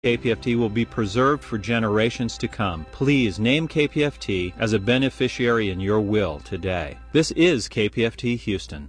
KPFT will be preserved for generations to come. Please name KPFT as a beneficiary in your will today. This is KPFT Houston.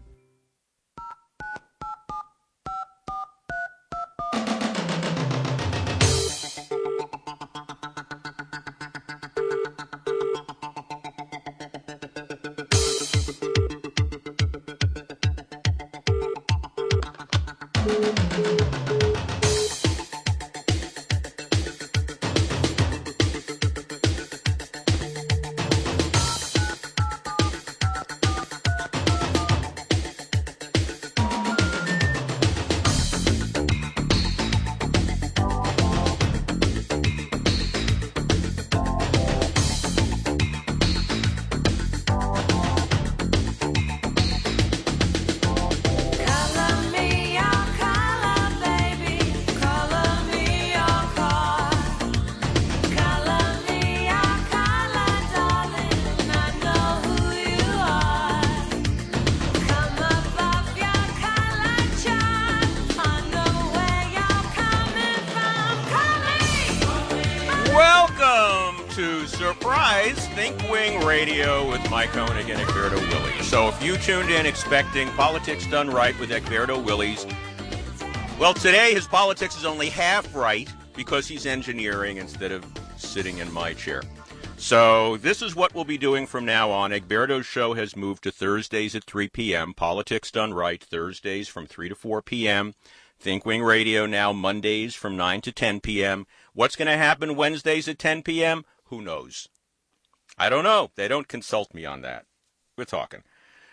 So if you tuned in expecting Politics Done Right with Egberto Willies, well, today his politics is only half right because he's engineering instead of sitting in my chair. So this is what we'll be doing from now on. Egberto's show has moved to Thursdays at 3 p.m. Politics Done Right, Thursdays from 3 to 4 p.m. ThinkWing Radio now Mondays from 9 to 10 p.m. What's going to happen Wednesdays at 10 p.m.? Who knows? I don't know. They don't consult me on that. We're talking.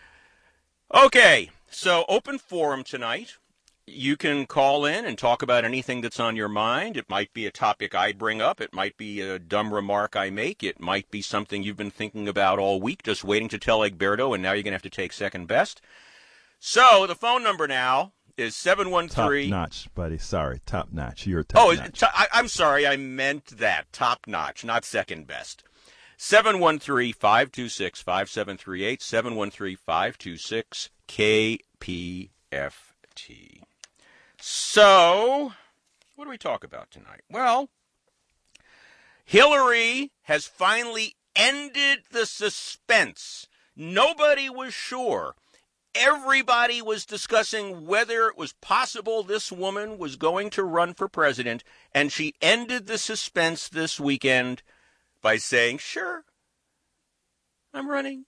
Okay, so open forum tonight. You can call in and talk about anything that's on your mind. It might be a topic I bring up. It might be a dumb remark I make. It might be something you've been thinking about all week, just waiting to tell Egberto, and now you're going to have to take second best. So the phone number now is 713... Top notch, buddy. Sorry, top notch. You're top notch. I'm sorry. I meant that. Top notch, not second best. 713-526-5738, 713-526-KPFT. So, what do we talk about tonight? Well, Hillary has finally ended the suspense. Nobody was sure. Everybody was discussing whether it was possible this woman was going to run for president, and she ended the suspense this weekend by saying, sure, I'm running.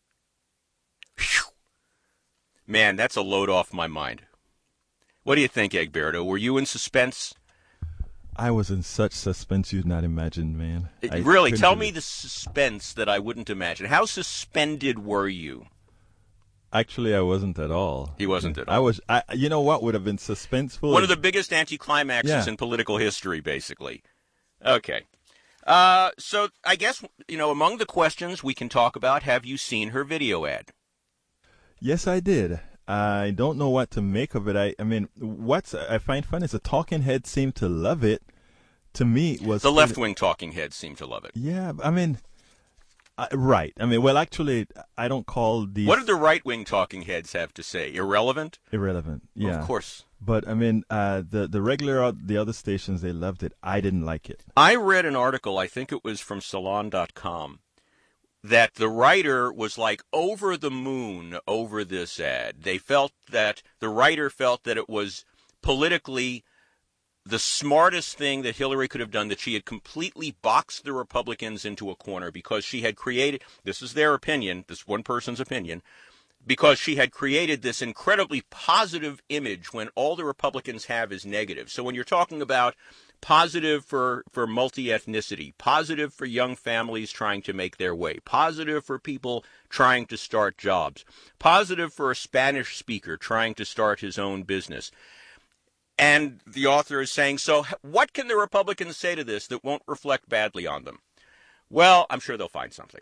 Whew. Man, that's a load off my mind. What do you think, Egberto? Were you in suspense? I was in such suspense you'd not imagine, man. Really? Tell me the suspense that I wouldn't imagine. How suspended were you? Actually, I wasn't at all. He wasn't at all. You know what would have been suspenseful? One of the biggest anticlimaxes in political history, basically. Okay. So I guess, among the questions we can talk about, have you seen her video ad? Yes, I did. I don't know what to make of it. I mean, what I find fun is the talking heads seem to love it. To me, it was... The left-wing talking heads seem to love it. Yeah, I mean... right. I mean, well, actually, I don't call these... What did the right-wing talking heads have to say? Irrelevant? Irrelevant, yeah. Well, of course. But, I mean, the other stations, they loved it. I didn't like it. I read an article, I think it was from Salon.com, that the writer was like over the moon over this ad. The writer felt that it was politically the smartest thing that Hillary could have done, that she had completely boxed the Republicans into a corner because she had created, this is their opinion, this one person's opinion, because she had created this incredibly positive image when all the Republicans have is negative. So when you're talking about positive for multi-ethnicity, positive for young families trying to make their way, positive for people trying to start jobs, positive for a Spanish speaker trying to start his own business. And the author is saying, so what can the Republicans say to this that won't reflect badly on them? Well, I'm sure they'll find something.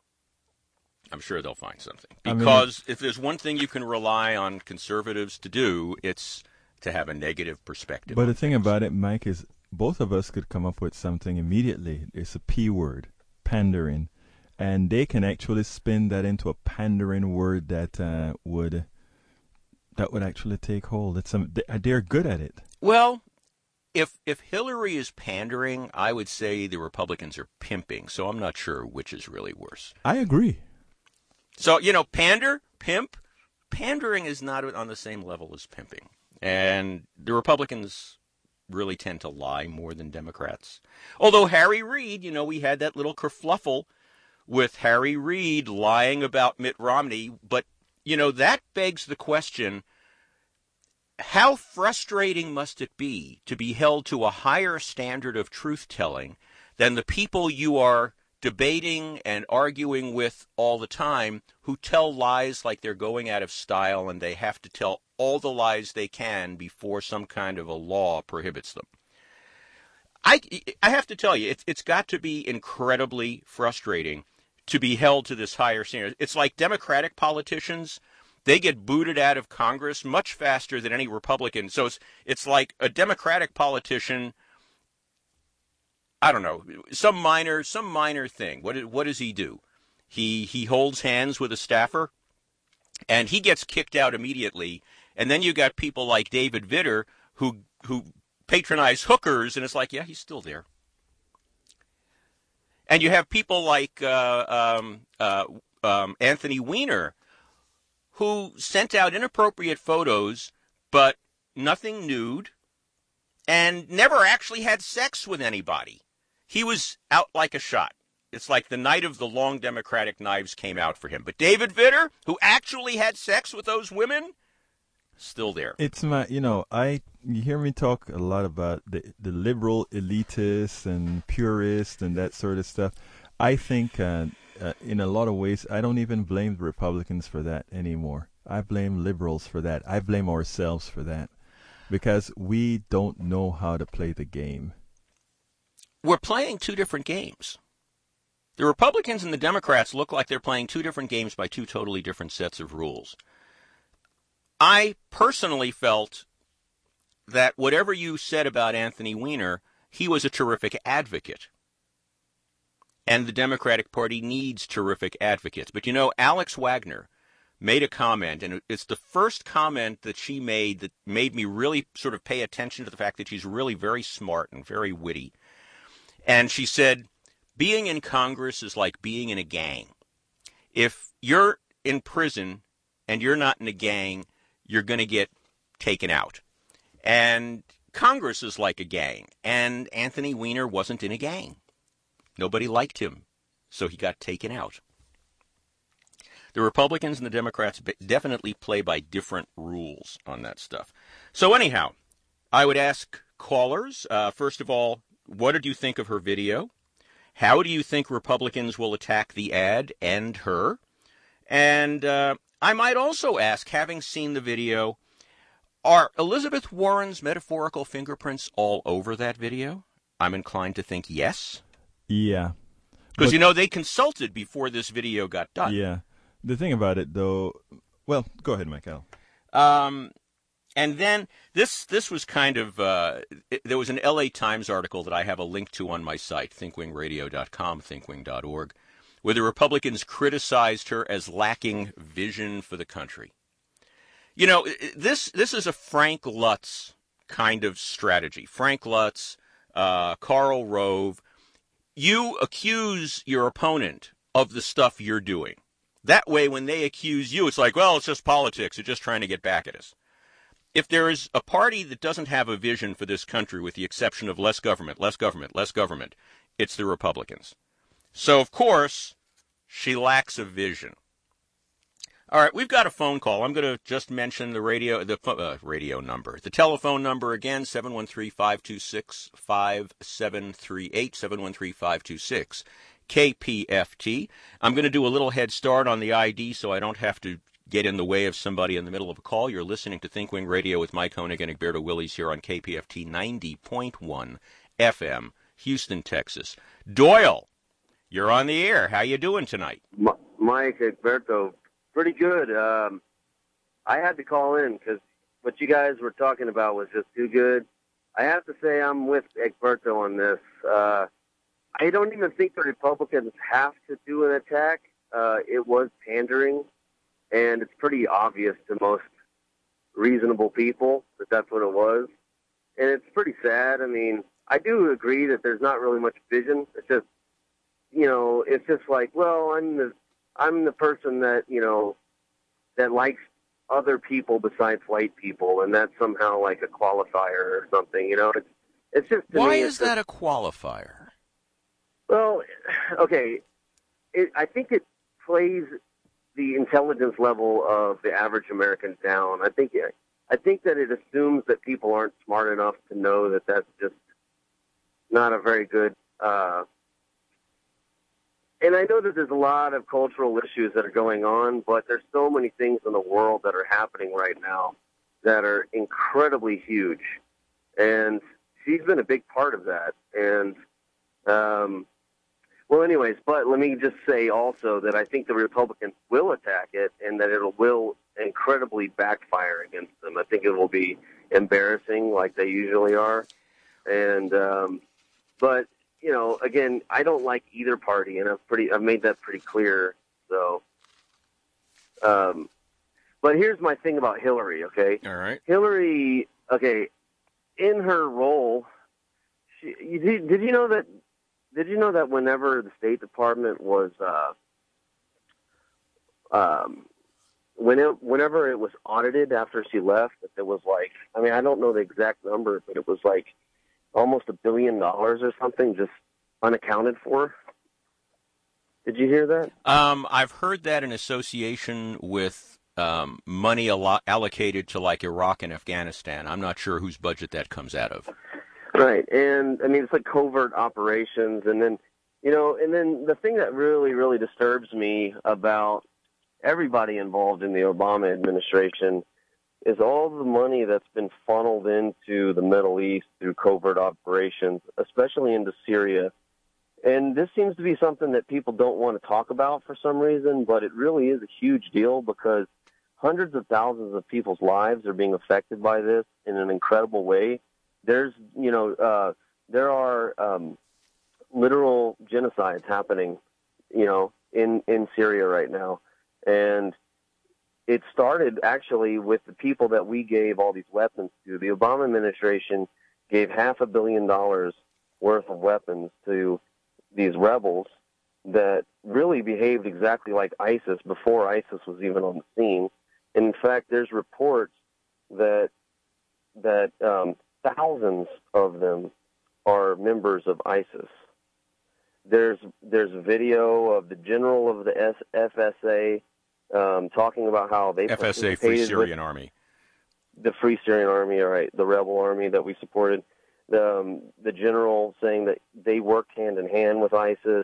Because if there's one thing you can rely on conservatives to do, it's to have a negative perspective. But the thing about it, Mike, is both of us could come up with something immediately. It's a P word, pandering. And they can actually spin that into a pandering word that would actually take hold. They're good at it. Well, if Hillary is pandering, I would say the Republicans are pimping. So I'm not sure which is really worse. I agree. So, pander, pimp, pandering is not on the same level as pimping. And the Republicans really tend to lie more than Democrats. Although Harry Reid, we had that little kerfluffle with Harry Reid lying about Mitt Romney. But, that begs the question, how frustrating must it be to be held to a higher standard of truth-telling than the people you are debating and arguing with all the time who tell lies like they're going out of style and they have to tell all the lies they can before some kind of a law prohibits them? I have to tell you, it's got to be incredibly frustrating to be held to this higher standard. It's like Democratic politicians. They get booted out of Congress much faster than any Republican. So it's like a Democratic politician, I don't know, some minor thing. What does he do? He holds hands with a staffer, and he gets kicked out immediately. And then you got people like David Vitter who patronize hookers, and it's like, yeah, he's still there. And you have people like Anthony Weiner, who sent out inappropriate photos, but nothing nude, and never actually had sex with anybody. He was out like a shot. It's like the night of the long Democratic knives came out for him. But David Vitter, who actually had sex with those women, still there. It's you hear me talk a lot about the liberal elitists and purists and that sort of stuff. I think in a lot of ways, I don't even blame the Republicans for that anymore. I blame liberals for that. I blame ourselves for that because we don't know how to play the game. We're playing two different games. The Republicans and the Democrats look like they're playing two different games by two totally different sets of rules. I personally felt that whatever you said about Anthony Weiner, he was a terrific advocate. And the Democratic Party needs terrific advocates. But Alex Wagner made a comment, and it's the first comment that she made that made me really sort of pay attention to the fact that she's really very smart and very witty. And she said, being in Congress is like being in a gang. If you're in prison and you're not in a gang, you're going to get taken out. And Congress is like a gang. And Anthony Weiner wasn't in a gang. Nobody liked him, so he got taken out. The Republicans and the Democrats definitely play by different rules on that stuff. So anyhow, I would ask callers, first of all, what did you think of her video? How do you think Republicans will attack the ad and her? And I might also ask, having seen the video, are Elizabeth Warren's metaphorical fingerprints all over that video? I'm inclined to think yes. Yeah. Because, they consulted before this video got done. Yeah. The thing about it, though, well, go ahead, Michael. And then this was kind of, there was an LA Times article that I have a link to on my site, thinkwingradio.com, thinkwing.org, where the Republicans criticized her as lacking vision for the country. This is a Frank Lutz kind of strategy. Frank Lutz, Karl Rove. You accuse your opponent of the stuff you're doing. That way, when they accuse you, it's like, well, it's just politics. They're just trying to get back at us. If there is a party that doesn't have a vision for this country, with the exception of less government, less government, less government, it's the Republicans. So, of course, she lacks a vision. All right, we've got a phone call. I'm going to just mention the radio number. The telephone number again, 713-526-5738, 713-526-KPFT. I'm going to do a little head start on the ID so I don't have to get in the way of somebody in the middle of a call. You're listening to Think Wing Radio with Mike Honig and Egberto Willies here on KPFT 90.1 FM, Houston, Texas. Doyle, you're on the air. How you doing tonight? Mike, Egberto, pretty good. I had to call in because what you guys were talking about was just too good. I have to say I'm with Egberto on this. I don't even think the Republicans have to do an attack. It was pandering, and it's pretty obvious to most reasonable people that that's what it was. and it's pretty sad. I mean, I do agree that there's not really much vision. It's just, it's just like, well, I'm the person that, that likes other people besides white people, and that's somehow like a qualifier or something. It's just to Why me, is that a qualifier? Well, okay, I think it plays the intelligence level of the average American down. I think that it assumes that people aren't smart enough to know that that's just not a very good. And I know that there's a lot of cultural issues that are going on, but there's so many things in the world that are happening right now that are incredibly huge. And she's been a big part of that. And, well, anyways, but let me just say also that I think the Republicans will attack it and that it will incredibly backfire against them. I think it will be embarrassing like they usually are. And, but, again, I don't like either party, and I've made that pretty clear. So, but here's my thing about Hillary. Okay. All right. Hillary. Okay. In her role, did you know that? Did you know that whenever the State Department was, whenever it was audited after she left, that there was like, I mean, I don't know the exact number, but it was like almost $1 billion or something just unaccounted for. Did you hear that? I've heard that in association with money allocated to like Iraq and Afghanistan. I'm not sure whose budget that comes out of. Right, and I mean it's like covert operations, and then and then the thing that really, really disturbs me about everybody involved in the Obama administration is all the money that's been funneled into the Middle East through covert operations, especially into Syria. And this seems to be something that people don't want to talk about for some reason, but it really is a huge deal because hundreds of thousands of people's lives are being affected by this in an incredible way. There's, there are literal genocides happening, in Syria right now. And it started actually with the people that we gave all these weapons to. The Obama administration gave $500 million worth of weapons to these rebels that really behaved exactly like ISIS before ISIS was even on the scene. And in fact, there's reports that thousands of them are members of ISIS. There's video of the general of the FSA talking about how they FSA, Free Syrian Army. The Free Syrian Army, all right, the rebel army that we supported. The general saying that they worked hand in hand with ISIS.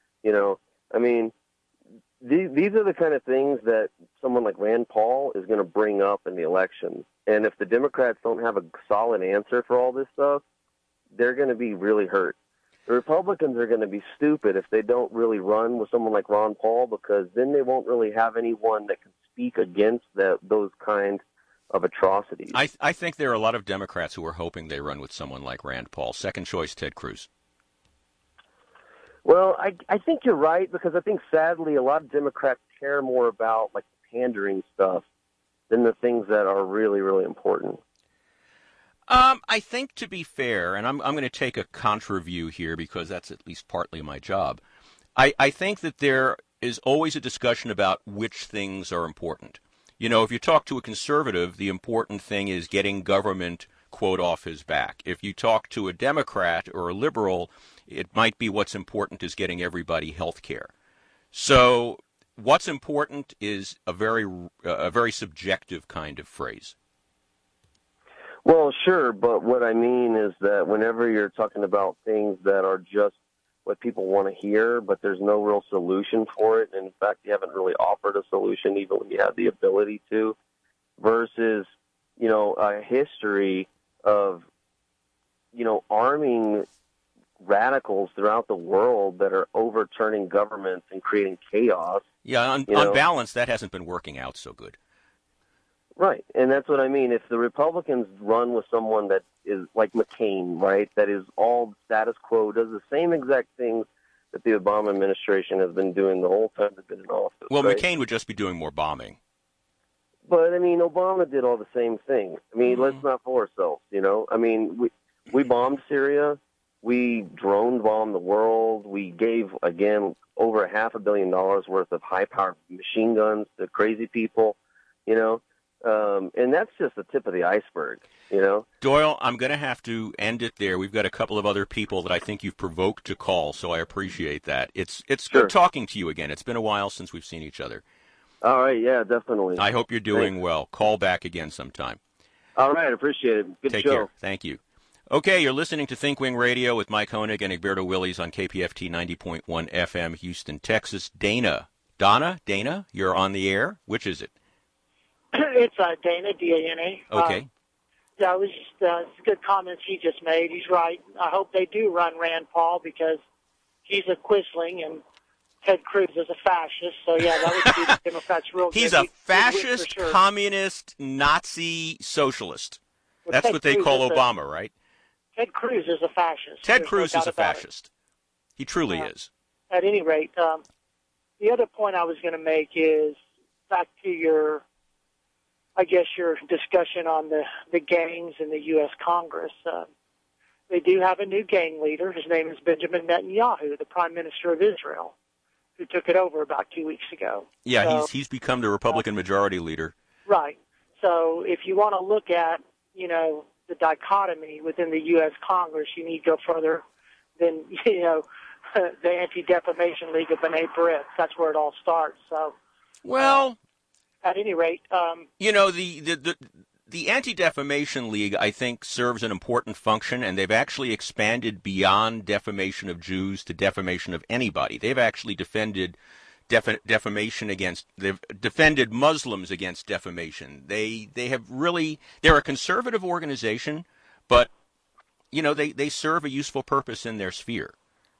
I mean, these are the kind of things that someone like Rand Paul is going to bring up in the election. And if the Democrats don't have a solid answer for all this stuff, they're going to be really hurt. The Republicans are going to be stupid if they don't really run with someone like Ron Paul, because then they won't really have anyone that can speak against those kind of atrocities. I think there are a lot of Democrats who are hoping they run with someone like Rand Paul. Second choice, Ted Cruz. Well, I think you're right, because I think sadly a lot of Democrats care more about like the pandering stuff than the things that are really, really important. I think, to be fair, and I'm going to take a contra view here because that's at least partly my job. I think that there is always a discussion about which things are important. If you talk to a conservative, the important thing is getting government, quote, off his back. If you talk to a Democrat or a liberal, it might be what's important is getting everybody health care. So what's important is a very subjective kind of phrase. Well, sure, but what I mean is that whenever you're talking about things that are just what people want to hear, but there's no real solution for it, and in fact, you haven't really offered a solution even when you have the ability to, versus, a history of, arming radicals throughout the world that are overturning governments and creating chaos. Yeah, on balance, that hasn't been working out so good. Right, and that's what I mean. If the Republicans run with someone that is like McCain, right, that is all status quo, does the same exact things that the Obama administration has been doing the whole time they've been in office. Well, right? McCain would just be doing more bombing. But I mean, Obama did all the same thing. I mean, let's not fool ourselves. I mean, we bombed Syria, we drone bombed the world, we gave again over $500 million worth of high-powered machine guns to crazy people. And that's just the tip of the iceberg. Doyle, I'm going to have to end it there. We've got a couple of other people that I think you've provoked to call, so I appreciate that. It's Sure. good talking to you again. It's been a while since we've seen each other. All right, yeah, definitely. I hope you're doing Thanks. well. Call back again sometime. All right, appreciate it. Good Take show. care. Thank you. Okay, you're listening to Think Wing Radio with Mike Honig and Egberto Willies on KPFT 90.1 FM, Houston, Texas. Dana, you're on the air. Which is it? It's Dana, D-A-N-A. Okay. Yeah, it was just good comments he just made. He's right. I hope they do run Rand Paul because he's a quisling and Ted Cruz is a fascist. So, yeah, that would be the Democrats' real good. He's a fascist, communist, Nazi, socialist. Well, That's Ted what they Cruz call is Obama, right? Ted Cruz is a fascist. Ted There's Cruz no is a doubt about it. fascist. He truly is. At any rate, the other point I was going to make is back to your discussion on the gangs in the U.S. Congress. They do have a new gang leader. His name is Benjamin Netanyahu, the Prime Minister of Israel, who took it over about 2 weeks ago. Yeah, So- he's become the Republican majority leader. Right. So if you want to look at, the dichotomy within the U.S. Congress, you need to go further than, the Anti-Defamation League of B'nai B'rith. That's where it all starts. So, Well, at any rate, the Anti-Defamation League, I think, serves an important function, and they've actually expanded beyond defamation of Jews to defamation of anybody. They've actually defended defamation against, they've defended Muslims against defamation. They're a conservative organization, but, they serve a useful purpose in their sphere.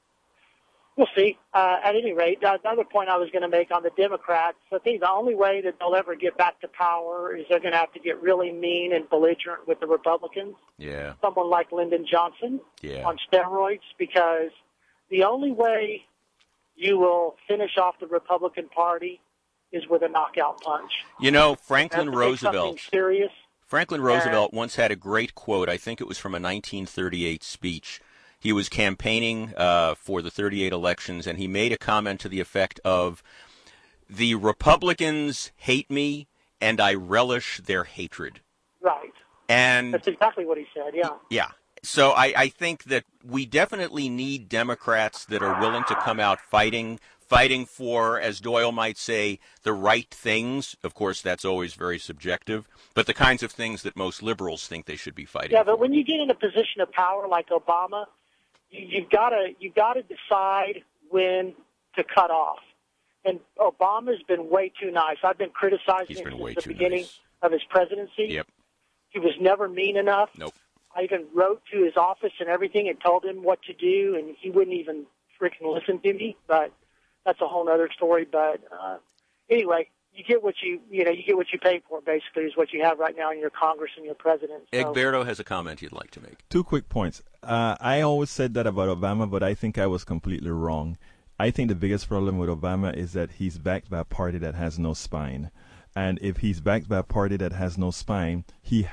we'll see. At any rate, another point I was going to make on the Democrats, I think the only way that they'll ever get back to power is they're going to have to get really mean and belligerent with the Republicans. Yeah. Someone like Lyndon Johnson on steroids, because the only way you will finish off the Republican Party is with a knockout punch. Franklin Roosevelt. Serious. Franklin Roosevelt once had a great quote. I think it was from a 1938 speech. He was campaigning for the 38 elections, and he made a comment to the effect of, "The Republicans hate me, and I relish their hatred." Right. And that's exactly what he said, yeah. Yeah. So I think that we definitely need Democrats that are willing to come out fighting for, as Doyle might say, the right things. Of course, that's always very subjective, but the kinds of things that most liberals think they should be fighting for. Yeah, but when you get in a position of power like Obama, you've got to decide when to cut off. And Obama's been way too nice. I've been criticizing him since the beginning of his presidency. Yep. He was never mean enough. Nope. I even wrote to his office and everything and told him what to do, and he wouldn't even freaking listen to me. But that's a whole other story. But anyway, you get what you get what you pay for. Basically, is what you have right now in your Congress and your president. So. Egberto has a comment he'd like to make. 2 quick points. I always said that about Obama, but I think I was completely wrong. I think the biggest problem with Obama is that he's backed by a party that has no spine. And if he's backed by a party that has no spine, he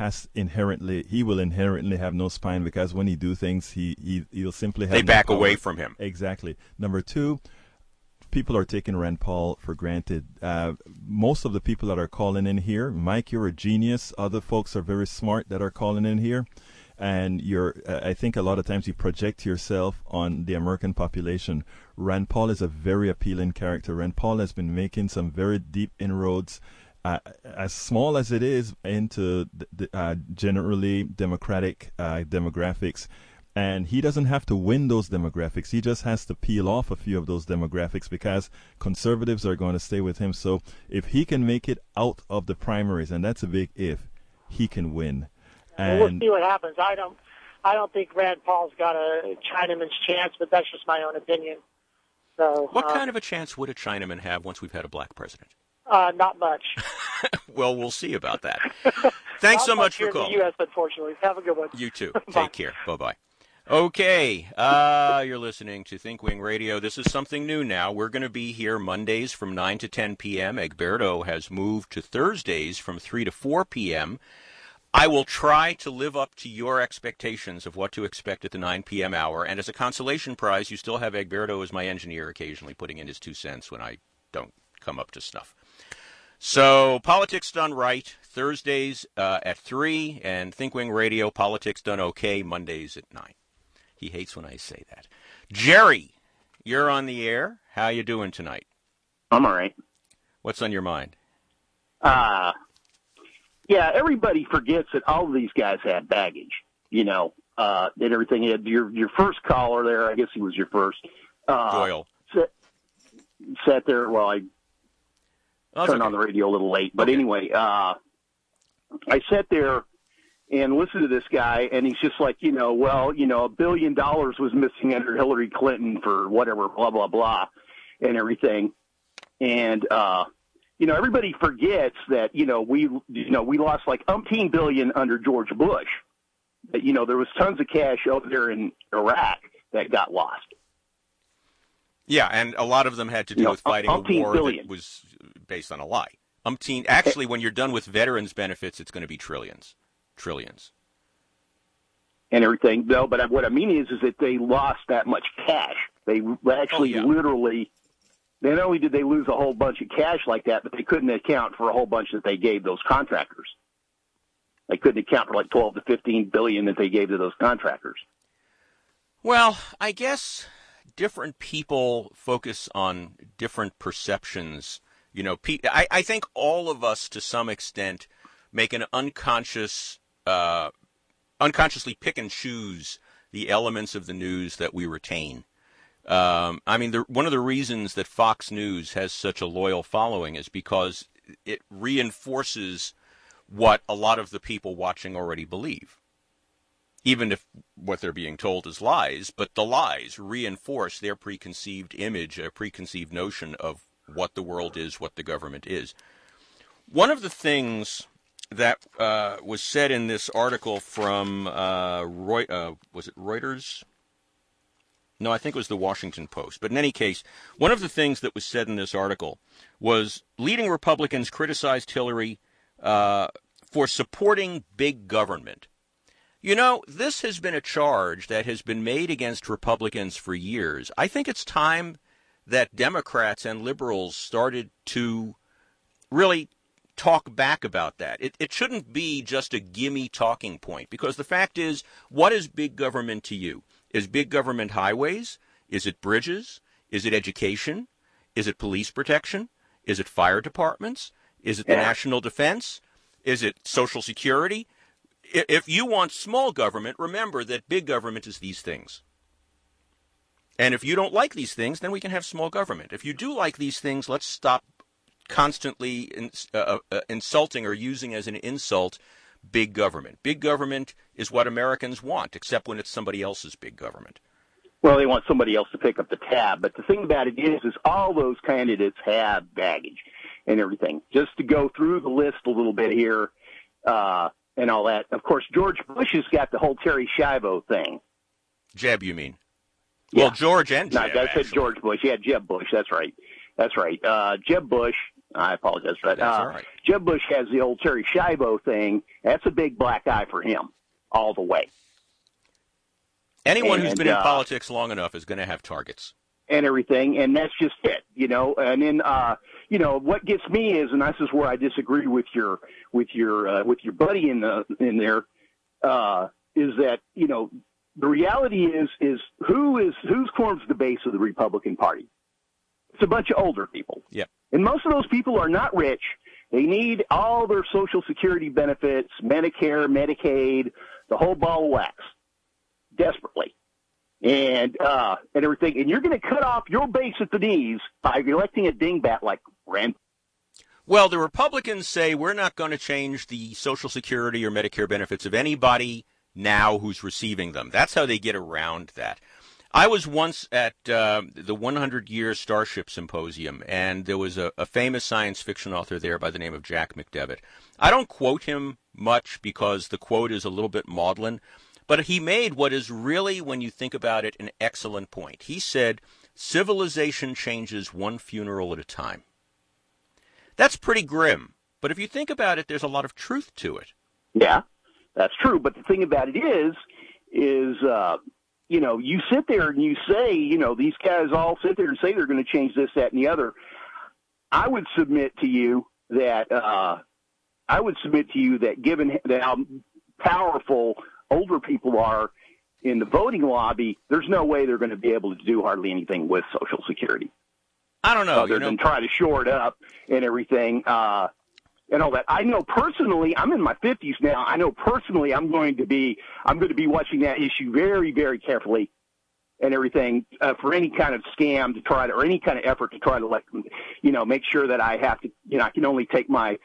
will inherently have no spine, because when he do things, he'll simply have they no back power. away from him. Exactly. Number 2, people are taking Rand Paul for granted. Most of the people that are calling in here, Mike, you're a genius. Other folks are very smart that are calling in here. And I think a lot of times you project yourself on the American population. Rand Paul is a very appealing character. Rand Paul has been making some very deep inroads, as small as it is, into the generally democratic demographics. And he doesn't have to win those demographics. He just has to peel off a few of those demographics, because conservatives are going to stay with him. So if he can make it out of the primaries, and that's a big if, he can win. And we'll see what happens. I don't think Rand Paul's got a Chinaman's chance, but that's just my own opinion. So, what kind of a chance would a Chinaman have once we've had a black president? Not much. Well, we'll see about that. Thanks so much for calling. In the U.S., unfortunately. Have a good one. You too. Take care. Bye-bye. Okay, you're listening to ThinkWing Radio. This is something new now. We're going to be here Mondays from 9 to 10 p.m. Egberto has moved to Thursdays from 3 to 4 p.m. I will try to live up to your expectations of what to expect at the 9 p.m. hour. And as a consolation prize, you still have Egberto as my engineer occasionally putting in his 2 cents when I don't come up to snuff. So, Politics Done Right, Thursdays at 3, and ThinkWing Radio, Politics Done Okay, Mondays at 9. He hates when I say that. Jerry, you're on the air. How you doing tonight? I'm all right. What's on your mind? Yeah, everybody forgets that all of these guys had baggage, and everything. Your first caller there, I guess he was your first. Doyle. Sat there while I turned on the radio a little late. But anyway, I sat there and listened to this guy, and he's just like, $1 billion was missing under Hillary Clinton for whatever, blah, blah, blah, and everything. And, everybody forgets that, we lost like umpteen billion under George Bush. That, there was tons of cash over there in Iraq that got lost. Yeah, and a lot of them had to do with fighting a war that was based on a lie. Actually, when you're done with veterans benefits, it's going to be trillions. And everything. No, but what I mean is that they lost that much cash. They actually literally, not only did they lose a whole bunch of cash like that, but they couldn't account for a whole bunch that they gave those contractors. They couldn't account for like 12 to 15 billion that they gave to those contractors. Well, I guess different people focus on different perceptions. I think all of us, to some extent, make an unconsciously pick and choose the elements of the news that we retain. One of the reasons that Fox News has such a loyal following is because it reinforces what a lot of the people watching already believe. Even if what they're being told is lies, but the lies reinforce their preconceived image, a preconceived notion of what the world is, what the government is. One of the things that was said in this article from was it Reuters? No, I think it was the Washington Post. But in any case, one of the things that was said in this article was leading Republicans criticized Hillary for supporting big government. This has been a charge that has been made against Republicans for years. I think it's time that Democrats and liberals started to really talk back about that. It shouldn't be just a gimme talking point, because the fact is, what is big government to you? Is big government highways? Is it bridges? Is it education? Is it police protection? Is it fire departments? Is it the national defense? Is it Social Security? If you want small government, remember that big government is these things. And if you don't like these things, then we can have small government. If you do like these things, let's stop constantly insulting or using as an insult big government. Big government is what Americans want, except when it's somebody else's big government. Well, they want somebody else to pick up the tab. But the thing about it is all those candidates have baggage and everything. Just to go through the list a little bit here and all that. Of course, George Bush has got the whole Terry Schiavo thing. Jeb, you mean? Yeah. Well, George and Jeb, I said George Bush. Yeah, Jeb Bush. That's right. Jeb Bush, I apologize for that. That's all right. Jeb Bush has the old Terry Schiavo thing. That's a big black eye for him all the way. Anyone who's been in politics long enough is going to have targets. And everything, and that's just it, And then, what gets me is, and this is where I disagree with your buddy in there, is that the reality is who forms the base of the Republican Party? It's a bunch of older people. Yeah. And most of those people are not rich. They need all their Social Security benefits, Medicare, Medicaid, the whole ball of wax, desperately. And everything. And you're going to cut off your base at the knees by electing a dingbat like Rand. Well, the Republicans say we're not going to change the Social Security or Medicare benefits of anybody now who's receiving them. That's how they get around that. I was once at the 100-Year Starship Symposium, and there was a famous science fiction author there by the name of Jack McDevitt. I don't quote him much because the quote is a little bit maudlin, But he made what is really, when you think about it, an excellent point. He said, civilization changes one funeral at a time. That's pretty grim. But if you think about it, there's a lot of truth to it. Yeah, that's true. But the thing about it is you sit there and you say, these guys all sit there and say they're going to change this, that, and the other. I would submit to you that given that how powerful older people are in the voting lobby, there's no way they're going to be able to do hardly anything with Social Security. I don't know. Other than try to shore it up and everything. And all that. I know personally, I'm in my 50s now. I know personally I'm going to be watching that issue very, very carefully and everything for any kind of scam to try to, or any kind of effort to try to make sure that I have to, I can only take my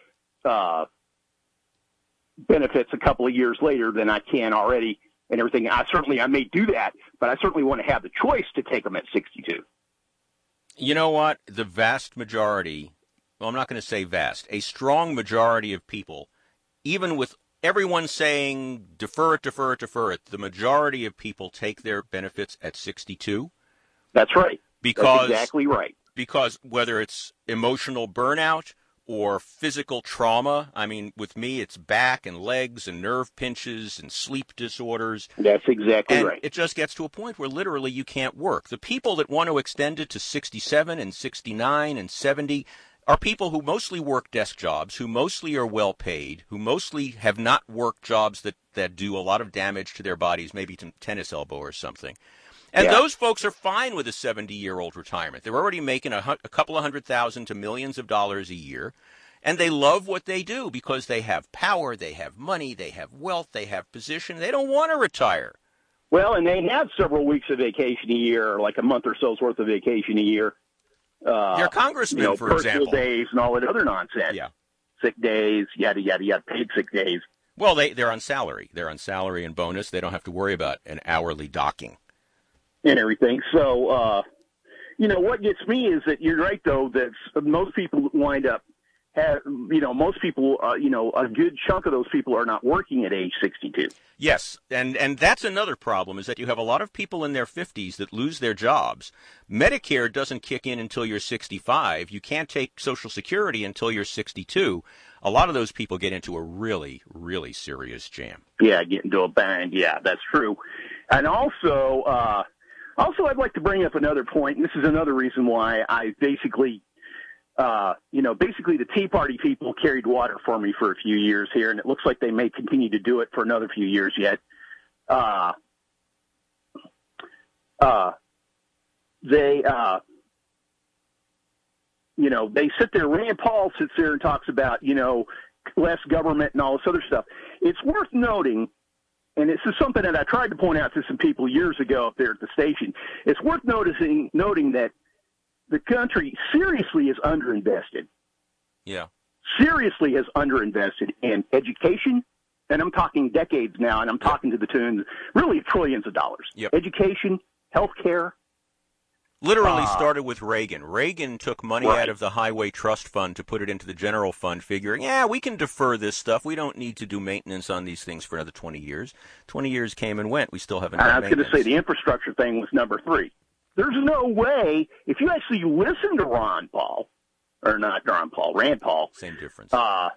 benefits a couple of years later than I can already and everything. I may do that, but I certainly want to have the choice to take them at 62. You know what? The vast majority, well, I'm not going to say vast, a strong majority of people, even with everyone saying defer it, the majority of people take their benefits at 62. That's right. That's exactly right. Because whether it's emotional burnout or physical trauma, I mean, with me, it's back and legs and nerve pinches and sleep disorders. That's exactly and right. It just gets to a point where literally you can't work. The people that want to extend it to 67 and 69 and 70 are people who mostly work desk jobs, who mostly are well paid, who mostly have not worked jobs that do a lot of damage to their bodies, maybe to tennis elbow or something. And those folks are fine with a 70-year-old retirement. They're already making a couple of $100,000 to millions of dollars a year, and they love what they do because they have power, they have money, they have wealth, they have position. They don't want to retire. Well, and they have several weeks of vacation a year, like a month or so's worth of vacation a year. Your congressman, for example. Personal days and all that other nonsense. Yeah. Sick days, yada, yada, yada, paid sick days. Well, they're on salary. They're on salary and bonus. They don't have to worry about an hourly docking. And everything. So, what gets me is that you're right, though, that most people wind up, a good chunk of those people are not working at age 62. Yes, and that's another problem, is that you have a lot of people in their 50s that lose their jobs. Medicare doesn't kick in until you're 65. You can't take Social Security until you're 62. A lot of those people get into a really, really serious jam. Yeah, get into a bind. Yeah, that's true. And also, I'd like to bring up another point, and this is another reason why I basically the Tea Party people carried water for me for a few years here, and it looks like they may continue to do it for another few years yet. They sit there, Rand Paul sits there and talks about, less government and all this other stuff. It's worth noting, and this is something that I tried to point out to some people years ago up there at the station. It's worth noting that the country seriously is underinvested. Yeah. Seriously has underinvested in education, and I'm talking decades now, and I'm talking to the tune really trillions of dollars. Yep. Education, healthcare. Literally started with Reagan. Reagan took money out of the Highway Trust Fund to put it into the general fund, figuring, we can defer this stuff. We don't need to do maintenance on these things for another 20 years. 20 years came and went. We still haven't done maintenance. I was going to say the infrastructure thing was number 3. There's no way, if you actually listen to Rand Paul, same difference.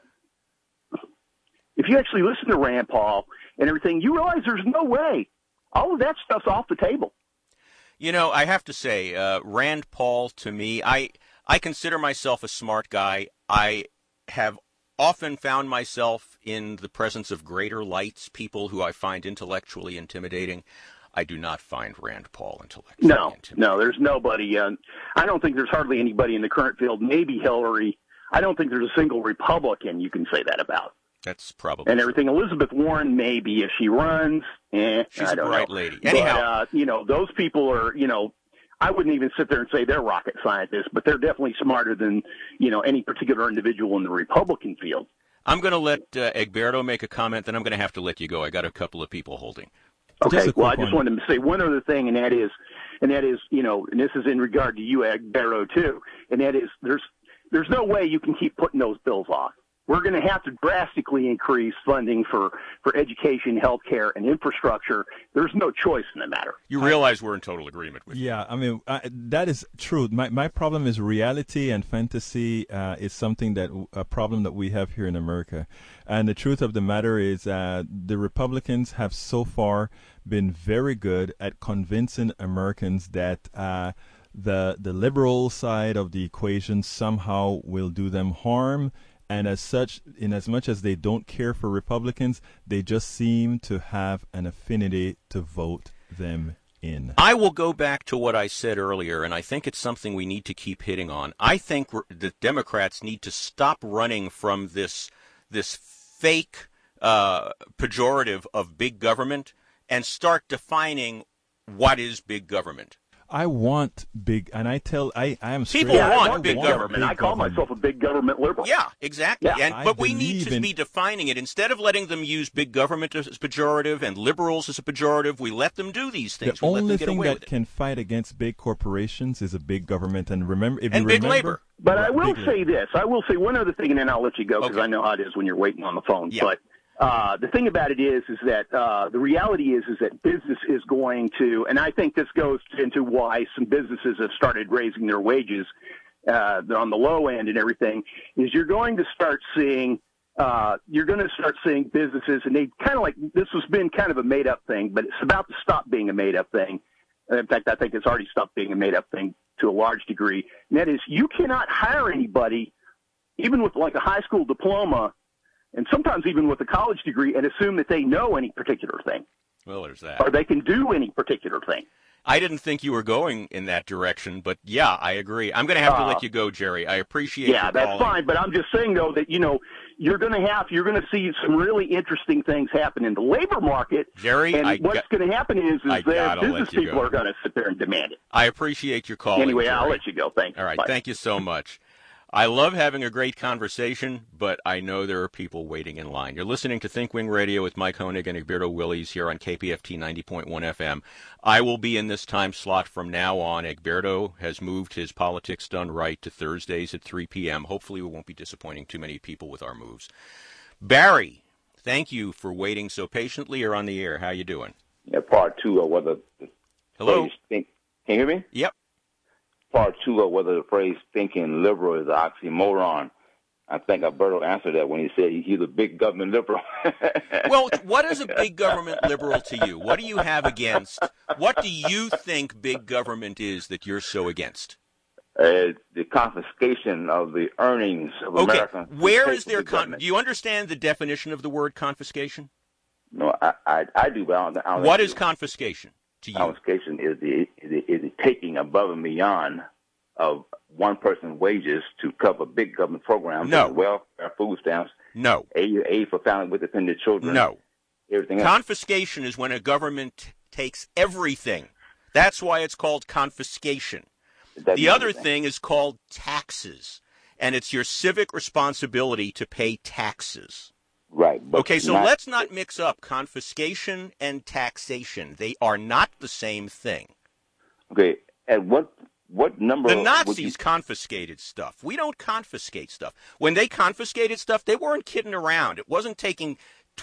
If you actually listen to Rand Paul and everything, you realize there's no way. All of that stuff's off the table. I have to say, Rand Paul, to me, I consider myself a smart guy. I have often found myself in the presence of greater lights, people who I find intellectually intimidating. I do not find Rand Paul intellectually intimidating. No, there's nobody. I don't think there's hardly anybody in the current field, maybe Hillary. I don't think there's a single Republican you can say that about. That's probably and everything. True. Elizabeth Warren, maybe if she runs, she's a bright lady. Anyhow, but, those people are, I wouldn't even sit there and say they're rocket scientists, but they're definitely smarter than, any particular individual in the Republican field. I'm going to let Egberto make a comment, then I'm going to have to let you go. I got a couple of people holding. Okay. Well, I just wanted to say one other thing, and that is, and this is in regard to you, Egberto, too, and that is there's no way you can keep putting those bills off. we're going to have to drastically increase funding for education, healthcare, and infrastructure. There's no choice in the matter. You realize we're in total agreement with you. Yeah, I mean, that is true. My problem is reality and fantasy is something a problem that we have here in America. And the truth of the matter is the Republicans have so far been very good at convincing Americans that the liberal side of the equation somehow will do them harm. And as such, in as much as they don't care for Republicans, they just seem to have an affinity to vote them in. I will go back to what I said earlier, and I think it's something we need to keep hitting on. I think the Democrats need to stop running from this fake pejorative of big government and start defining what is big government. I want big, and I am straight. People want big government. I call myself a big government liberal. Yeah, exactly. Yeah. But we need to be defining it. Instead of letting them use big government as pejorative and liberals as a pejorative, we let them do these things. The only thing that can fight against big corporations is a big government. And remember, big labor. But I will say this. I will say one other thing, and then I'll let you go because I know how it is when you're waiting on the phone. Yeah. But the thing about it is that the reality is that business is going to, and I think this goes into why some businesses have started raising their wages on the low end and everything, is you're going to start seeing businesses, and they kind of like, this has been kind of a made-up thing, but it's about to stop being a made-up thing. In fact, I think it's already stopped being a made-up thing to a large degree. And that is, you cannot hire anybody, even with like a high school diploma, and sometimes even with a college degree, and assume that they know any particular thing. Well, there's that. Or they can do any particular thing. I didn't think you were going in that direction, but yeah, I agree. I'm going to have to let you go, Jerry. I appreciate Yeah, that's fine, but I'm just saying, though, that, you're going to see some really interesting things happen in the labor market. Jerry, and what's going to happen is that business people are going to sit there and demand it. I appreciate your call. Anyway, Jerry. I'll let you go. Thanks. All right, Bye. Thank you so much. I love having a great conversation, but I know there are people waiting in line. You're listening to Think Wing Radio with Mike Honig and Egberto Willies here on KPFT 90.1 FM. I will be in this time slot from now on. Egberto has moved his Politics Done Right to Thursdays at 3 p.m. Hopefully we won't be disappointing too many people with our moves. Barry, thank you for waiting so patiently. You're on the air. How you doing? Yeah, part two of whether the Hello? can you hear me? Yep. Part two of whether the phrase thinking liberal is an oxymoron. I think Alberto answered that when he said he's a big government liberal. Well, what is a big government liberal to you? What do you have against? What do you think big government is that you're so against? The confiscation of the earnings of Americans. Where is there do you understand the definition of the word confiscation? No, I do, but I don't What is confiscation to you? Confiscation is the taking above and beyond of one person's wages to cover big government programs. No. Like welfare, food stamps. No. Aid for families with dependent children. No. Everything else. Confiscation is when a government takes everything. That's why it's called confiscation. The other thing is called taxes, and it's your civic responsibility to pay taxes. Right. Okay, so let's not mix up confiscation and taxation. They are not the same thing. Okay, at what number? The Nazis confiscated stuff. We don't confiscate stuff. When they confiscated stuff, they weren't kidding around. It wasn't taking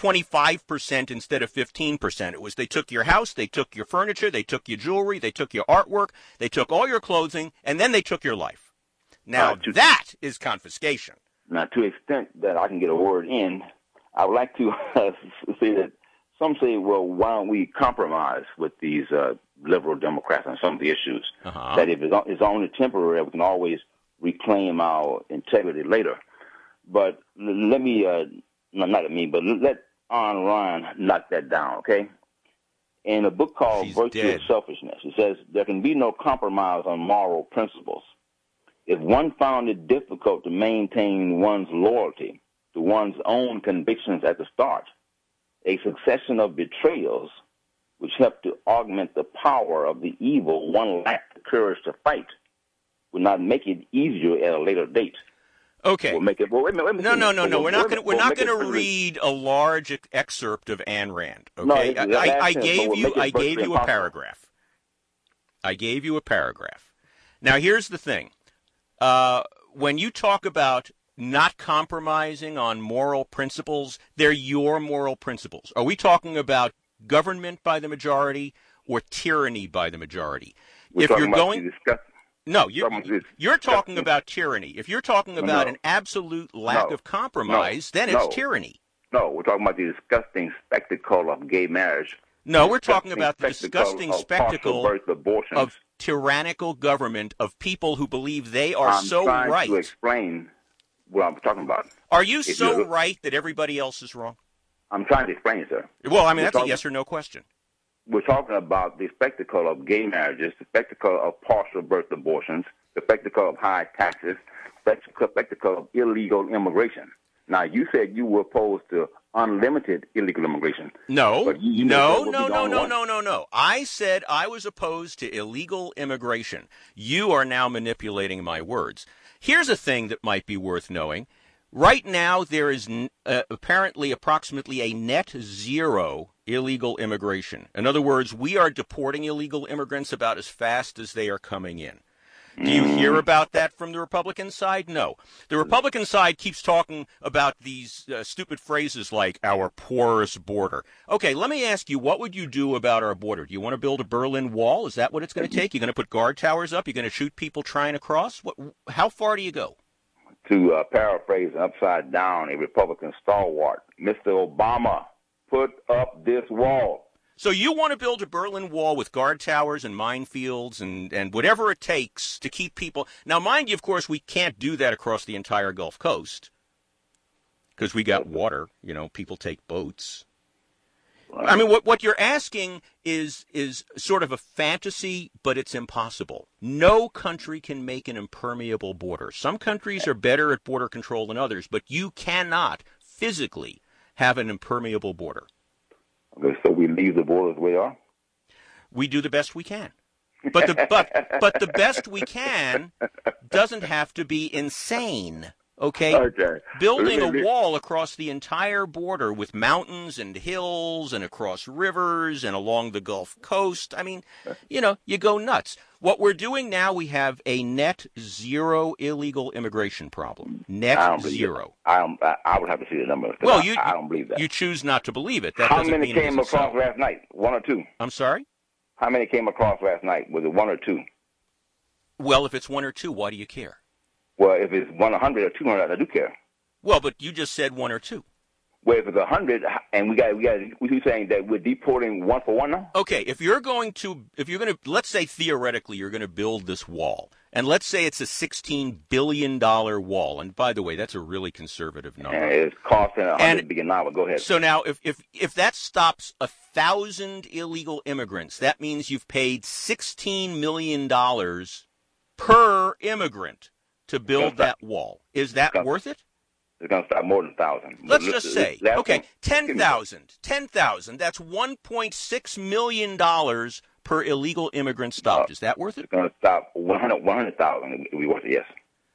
25% instead of 15%. It was they took your house, they took your furniture, they took your jewelry, they took your artwork, they took all your clothing, and then they took your life. Now, that is confiscation. Now, to the extent that I can get a word in, I would like to say that some say, well, why don't we compromise with these liberal Democrats on some of the issues? That if it's only temporary, we can always reclaim our integrity later. But let me, not at me, but let Ayn Rand knock that down, okay? In a book called Virtue of Selfishness, it says, there can be no compromise on moral principles. If one found it difficult to maintain one's loyalty to one's own convictions at the start, a succession of betrayals which help to augment the power of the evil one lacked the courage to fight would not make it easier at a later date. Okay. We'll make it, well, wait a minute, No. We're not going to read a large excerpt of Ayn Rand. Okay. No, I gave you a paragraph. I gave you a paragraph. Now here's the thing. When you talk about not compromising on moral principles? They're your moral principles. Are we talking about government by the majority or tyranny by the majority? We're talking about No, you're talking about tyranny. If you're talking about an absolute lack of compromise, then it's tyranny. No, we're talking about the disgusting spectacle of gay marriage. No, we're talking about the disgusting spectacle of tyrannical government of people who believe they are so right. I'm trying to explain what I'm talking about. Are you so right that everybody else is wrong? I'm trying to explain, sir. Well, I mean, that's a yes or no question. We're talking about the spectacle of gay marriages, the spectacle of partial birth abortions, the spectacle of high taxes, the spectacle of illegal immigration. Now, you said you were opposed to unlimited illegal immigration. No. I said I was opposed to illegal immigration. You are now manipulating my words. Here's a thing that might be worth knowing. Right now, there is apparently approximately a net zero illegal immigration. In other words, we are deporting illegal immigrants about as fast as they are coming in. Do you hear about that from the Republican side? No. The Republican side keeps talking about these stupid phrases like our porous border. Okay, let me ask you, what would you do about our border? Do you want to build a Berlin Wall? Is that what it's going to take? You're going to put guard towers up? You're going to shoot people trying to cross? How far do you go? To paraphrase upside down a Republican stalwart, Mr. Obama, put up this wall. So you want to build a Berlin Wall with guard towers and minefields and whatever it takes to keep people. Now, mind you, of course, we can't do that across the entire Gulf Coast because we got water. You know, people take boats. Right. I mean, what you're asking is sort of a fantasy, but it's impossible. No country can make an impermeable border. Some countries are better at border control than others, but you cannot physically have an impermeable border. Okay, so we leave the borders where they are? We do the best we can. But the best we can doesn't have to be insane. Okay? Building a wall across the entire border with mountains and hills and across rivers and along the Gulf Coast, I mean, you know, you go nuts. What we're doing now, we have a net zero illegal immigration problem. Net zero. I would have to see the number. Well, I don't believe that. You choose not to believe it. That How doesn't many mean came across last night? One or two? I'm sorry? How many came across last night? Was it one or two? Well, if it's one or two, why do you care? Well, if it's 100 or 200, I do care. Well, but you just said one or two. Well, if it's 100, and we got, you're saying that we're deporting one for one now? Okay, if you're going to, let's say theoretically you're going to build this wall, and let's say it's a $16 billion wall, and by the way, that's a really conservative number. And it's costing $100 billion. Go ahead. So now, if that stops 1,000 illegal immigrants, that means you've paid $16 million per immigrant to build that wall. Is that worth it? It's going to stop more than 1,000. Let's just say, okay, 10,000. 10,000. That's $1.6 million per illegal immigrant stopped. Is that worth it? It's going to stop 100,000 if we worth it, yes.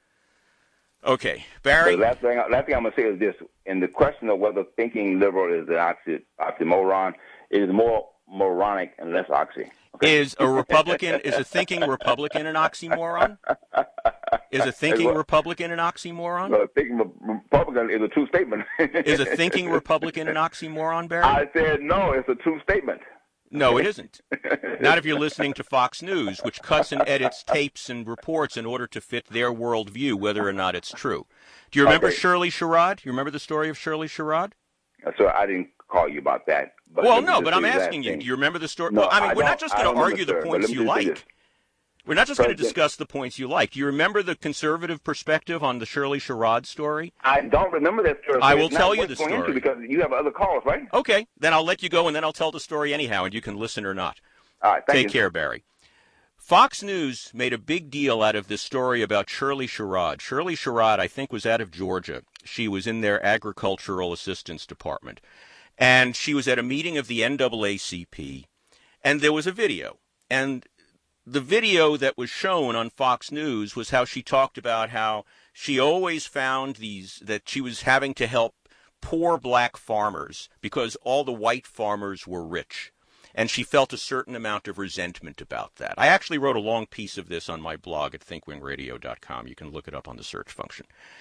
Okay, Barry. The last thing I'm going to say is this. In the question of whether thinking liberal is an oxymoron, it is more moronic and less oxy. Okay? Is a thinking Republican an oxymoron? Is a thinking Republican an oxymoron? Well, thinking Republican is a true statement. Is a thinking Republican an oxymoron, Barry? I said no, it's a true statement. No, it isn't. Not if you're listening to Fox News, which cuts and edits tapes and reports in order to fit their worldview, whether or not it's true. Do you remember Shirley Sherrod? You remember the story of Shirley Sherrod? So I didn't call you about that. But but I'm asking you. Do you remember the story? No, well, I mean, we're not just going to argue the points you like. We're not just going to discuss the points you like. Do you remember the conservative perspective on the Shirley Sherrod story? I don't remember that story. I will tell you the story. Because you have other calls, right? Okay, then I'll let you go, and then I'll tell the story anyhow, and you can listen or not. All right, Take care, Barry. Fox News made a big deal out of this story about Shirley Sherrod. Shirley Sherrod, I think, was out of Georgia. She was in their agricultural assistance department. And she was at a meeting of the NAACP, and there was a video. And the video that was shown on Fox News was how she talked about how she always found that she was having to help poor black farmers because all the white farmers were rich. And she felt a certain amount of resentment about that. I actually wrote a long piece of this on my blog at thinkwingradio.com. You can look it up on the search function.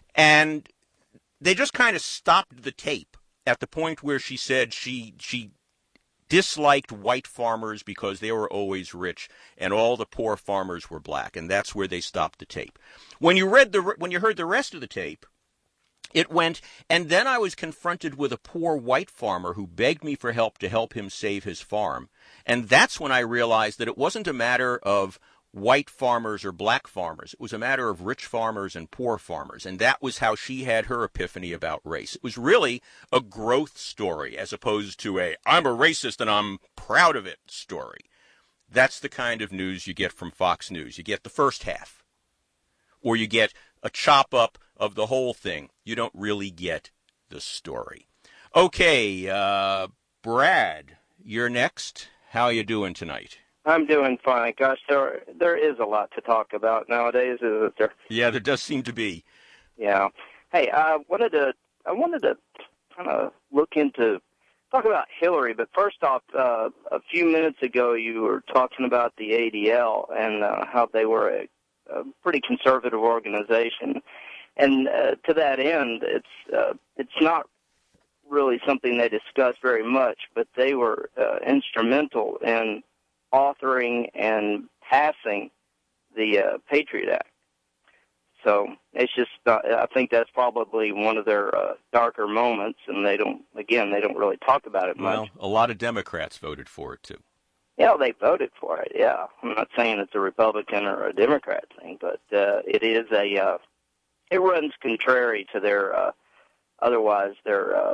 And they just kind of stopped the tape at the point where she said she disliked white farmers because they were always rich and all the poor farmers were black, and that's where they stopped the tape. When you heard the rest of the tape, it went, and then I was confronted with a poor white farmer who begged me for help to help him save his farm. And that's when I realized that it wasn't a matter of white farmers or black farmers. It was a matter of rich farmers and poor farmers. And that was how she had her epiphany about race. It was really a growth story as opposed to I'm a racist and I'm proud of it story. That's the kind of news you get from Fox News. You get the first half, or you get a chop up of the whole thing. You don't really get the story. Okay, Brad, you're next. How you doing tonight? I'm doing fine. Gosh, there is a lot to talk about nowadays, isn't there? Yeah, there does seem to be. Yeah. Hey, I wanted to kind of talk about Hillary, but first off, a few minutes ago you were talking about the ADL and how they were a pretty conservative organization, and to that end, it's not really something they discuss very much, but they were instrumental in authoring and passing the Patriot Act. So it's just, I think that's probably one of their darker moments, and they don't really talk about it much. Well, a lot of Democrats voted for it, too. Yeah, they voted for it, yeah. I'm not saying it's a Republican or a Democrat thing, but it is it runs contrary to their, otherwise their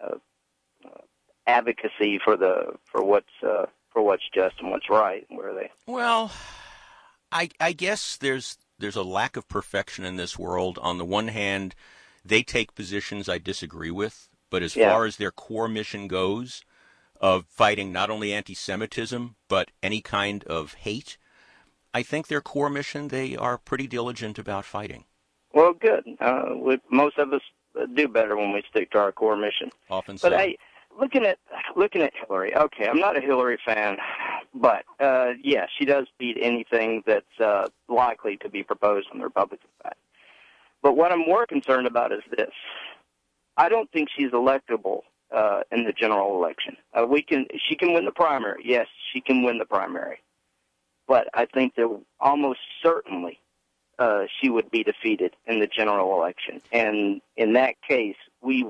advocacy for what's just and what's right, where they. Well, I guess there's a lack of perfection in this world. On the one hand, they take positions I disagree with, but as far as their core mission goes, of fighting not only anti-Semitism, but any kind of hate, I think their core mission, they are pretty diligent about fighting. Well, good. Most of us do better when we stick to our core mission. Often so. But hey, looking at Hillary, okay, I'm not a Hillary fan, but yeah, she does beat anything that's likely to be proposed on the Republican side. But what I'm more concerned about is this. I don't think she's electable in the general election. She can win the primary. Yes, she can win the primary. But I think that almost certainly she would be defeated in the general election. And in that case, the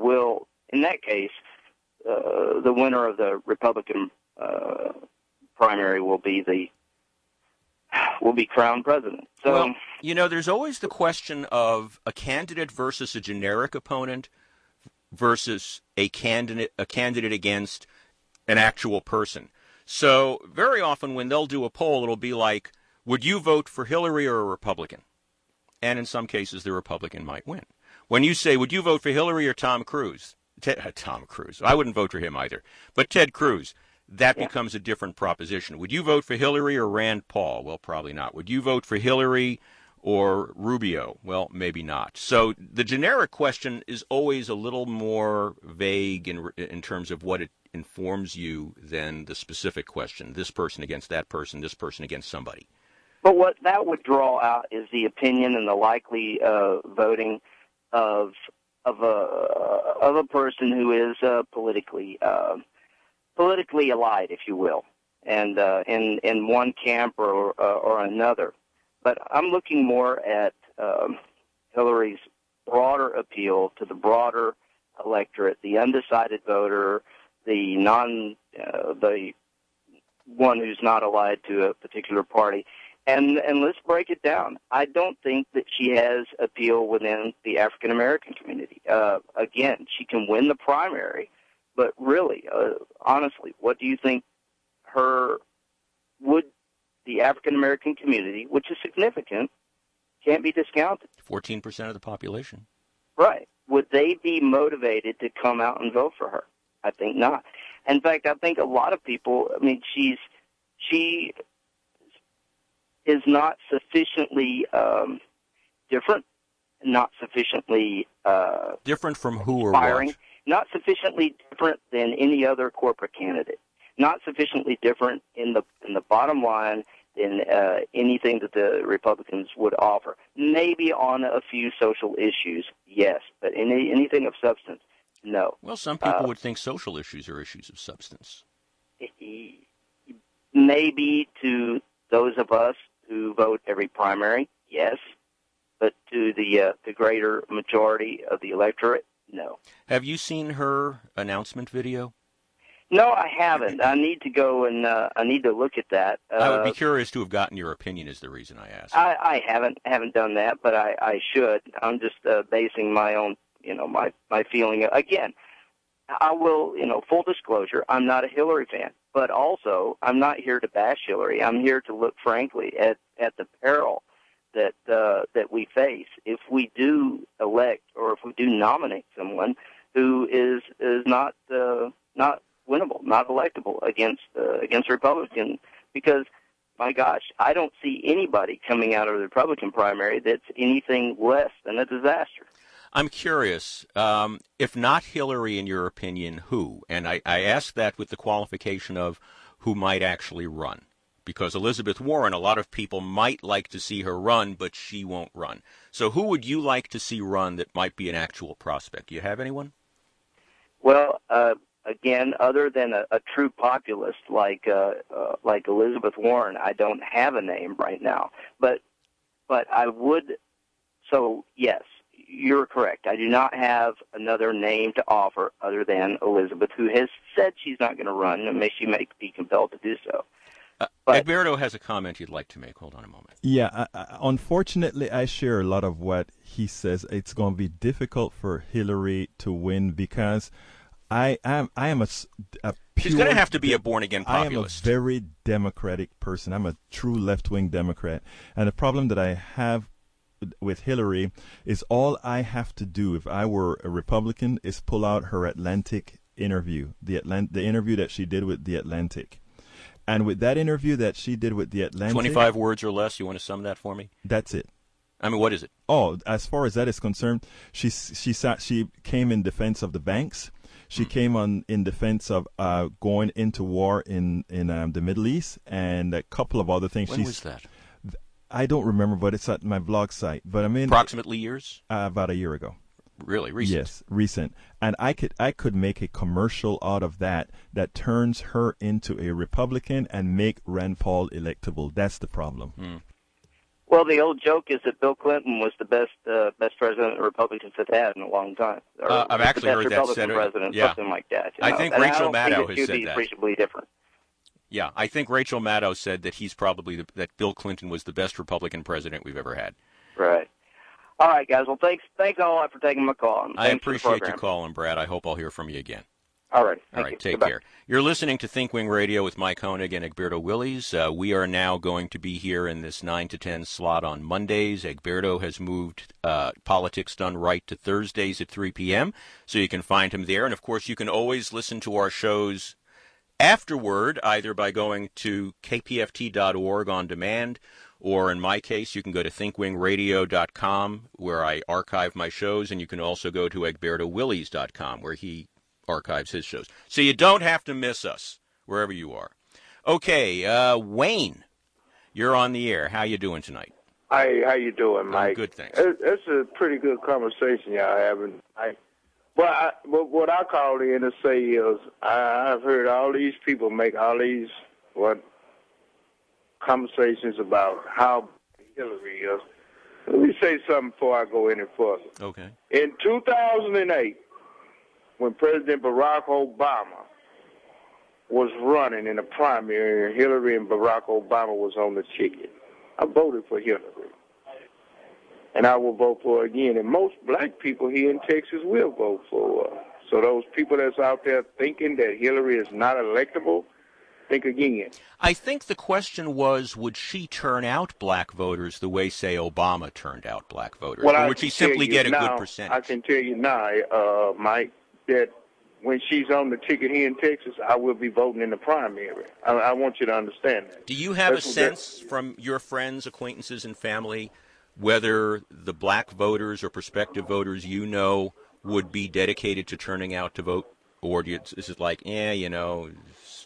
winner of the Republican primary will be crowned president. So, well, there's always the question of a candidate versus a generic opponent versus a candidate against an actual person. So very often when they'll do a poll, it'll be like, would you vote for Hillary or a Republican? And in some cases, the Republican might win. When you say, would you vote for Hillary or Tom Cruise? Tom Cruise. I wouldn't vote for him either. But Ted Cruz, that becomes a different proposition. Would you vote for Hillary or Rand Paul? Well, probably not. Would you vote for Hillary or Rubio? Well, maybe not. So the generic question is always a little more vague in terms of what it informs you than the specific question. This person against that person, this person against somebody. But what that would draw out is the opinion and the likely voting of a person who is politically allied, if you will, and in one camp or another. But I'm looking more at Hillary's broader appeal to the broader electorate, the undecided voter, the one who's not allied to a particular party. And let's break it down. I don't think that she has appeal within the African American community. Again, she can win the primary, but really, honestly, what do you think would the African American community, which is significant, can't be discounted? 14% of the population. Right. Would they be motivated to come out and vote for her? I think not. In fact, I think a lot of people, she is not sufficiently different, not sufficiently different from who or what? Not sufficiently different than any other corporate candidate. Not sufficiently different in the bottom line in anything that the Republicans would offer. Maybe on a few social issues, yes, but in anything of substance, no. Well, some people would think social issues are issues of substance. Maybe to those of us who vote every primary, yes, but to the greater majority of the electorate, no. Have you seen her announcement video? No, I haven't. I need to go and I need to look at that. I would be curious to have gotten your opinion. Is the reason I asked. I haven't done that, but I should. I'm just basing my own, my feeling. Again, I will, full disclosure, I'm not a Hillary fan, but also I'm not here to bash Hillary. I'm here to look frankly at the peril that we face if we do elect or if we do nominate someone who is not winnable, not electable against Republicans, because my gosh, I don't see anybody coming out of the Republican primary that's anything less than a disaster. I'm curious, if not Hillary, in your opinion, who? And I ask that with the qualification of who might actually run. Because Elizabeth Warren, a lot of people might like to see her run, but she won't run. So who would you like to see run that might be an actual prospect? Do you have anyone? Well, again, other than a true populist like Elizabeth Warren, I don't have a name right now. But I would. So yes, you're correct. I do not have another name to offer other than Elizabeth, who has said she's not going to run, and she may be compelled to do so. Egberto has a comment you'd like to make. Hold on a moment. Yeah, unfortunately, I share a lot of what he says. It's going to be difficult for Hillary to win because I am a pure... She's going to have to be a born-again populist. I am a very democratic person. I'm a true left-wing Democrat. And the problem that I have with Hillary is all I have to do if I were a Republican is pull out her Atlantic interview, the interview that she did with The Atlantic. And with that interview that she did with The Atlantic... 25 words or less, you want to sum that for me? That's it. I mean, what is it? Oh, as far as that is concerned, she came in defense of the banks. She came in defense of going into war in the Middle East and a couple of other things. When was that? I don't remember, but it's at my blog site. But I mean, approximately years? About a year ago. Really recent? Yes, recent. And I could make a commercial out of that turns her into a Republican and make Rand Paul electable. That's the problem. Well, the old joke is that Bill Clinton was the best president the Republicans have had in a long time. I've actually heard that said. President, something like that. I think Rachel Maddow has said that. It's appreciably different. Yeah, I think Rachel Maddow said that he's probably that Bill Clinton was the best Republican president we've ever had. Right. All right, guys. Well, thanks a lot for taking my call. I appreciate you calling, Brad. I hope I'll hear from you again. All right. All right, take care. You're listening to Think Wing Radio with Mike Honig and Egberto Willies. We are now going to be here in this 9 to 10 slot on Mondays. Egberto has moved Politics Done Right to Thursdays at 3 p.m., so you can find him there. And, of course, you can always listen to our shows afterward, either by going to kpft.org on demand, or in my case, you can go to thinkwingradio.com, where I archive my shows, and you can also go to egbertowillies.com, where he archives his shows. So you don't have to miss us, wherever you are. Okay, Wayne, you're on the air. How you doing tonight? Hi, how you doing, Mike? I'm good, thanks. It's a pretty good conversation y'all having. But what I call in to say is I've heard all these people make all these conversations about how Hillary is. Let me say something before I go any further. Okay. In 2008, when President Barack Obama was running in the primary and Hillary and Barack Obama was on the ticket, I voted for Hillary. And I will vote for her again. And most black people here in Texas will vote for her. So those people that's out there thinking that Hillary is not electable, think again. I think the question was, would she turn out black voters the way, say, Obama turned out black voters? Or would she simply get a good percentage? I can tell you now, Mike, that when she's on the ticket here in Texas, I will be voting in the primary. I want you to understand that. Do you have a sense from your friends, acquaintances, and family whether the black voters or prospective voters you know would be dedicated to turning out to vote? Or is it like, it's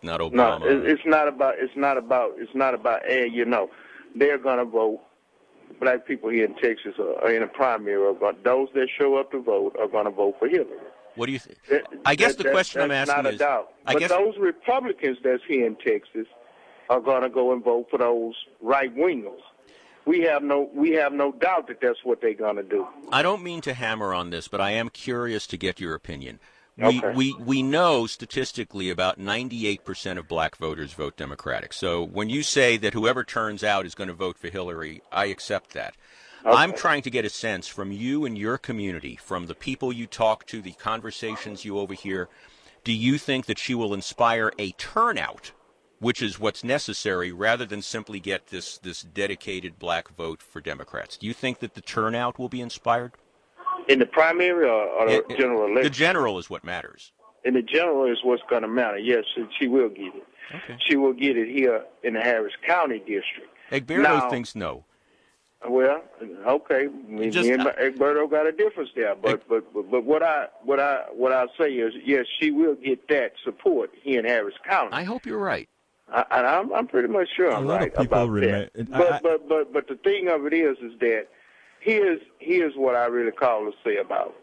not Obama. No, it's not about. They're going to vote. Black people here in Texas are in a primary. Those that show up to vote are going to vote for Hillary. What do you think? I guess the question I'm asking not a is, doubt. But those Republicans that's here in Texas are going to go and vote for those right wingers. We have no doubt that that's what they're going to do. I don't mean to hammer on this, but I am curious to get your opinion. Okay. We know statistically about 98% of black voters vote Democratic. So when you say that whoever turns out is going to vote for Hillary, I accept that. Okay. I'm trying to get a sense from you and your community, from the people you talk to, the conversations you overhear. Do you think that she will inspire a turnout, which is what's necessary, rather than simply get this dedicated black vote for Democrats? Do you think that the turnout will be inspired? In the primary or the general election? The general is what matters. In the general is what's going to matter. Yes, she will get it. Okay. She will get it here in the Harris County district. Egberto thinks no. Well, okay. Me and Egberto got a difference there, but what I say is, yes, she will get that support here in Harris County. I hope you're right. I'm pretty much sure I'm right about that. But the thing of it is that here's what I really call to say about.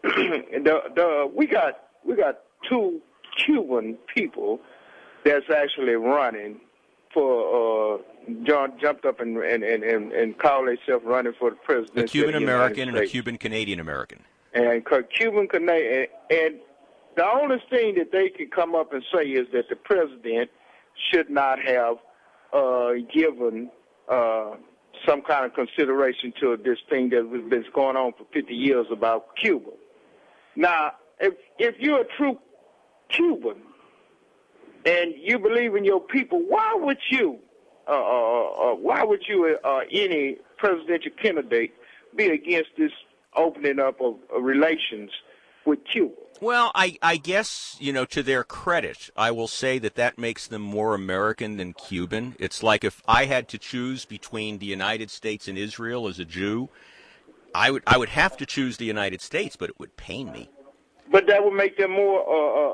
We got two Cuban people that's actually running for jumped up and called themselves running for the presidency. A Cuban American and a Cuban Canadian American. And Cuban Canadian, and the only thing that they can come up and say is that the president should not have given some kind of consideration to this thing that has been going on for 50 years about Cuba. Now, if you're a true Cuban and you believe in your people, why would you any presidential candidate be against this opening up of relations with Cuba? Well, I guess, to their credit, I will say that makes them more American than Cuban. It's like if I had to choose between the United States and Israel as a Jew, I would have to choose the United States, but it would pain me. But that would make them more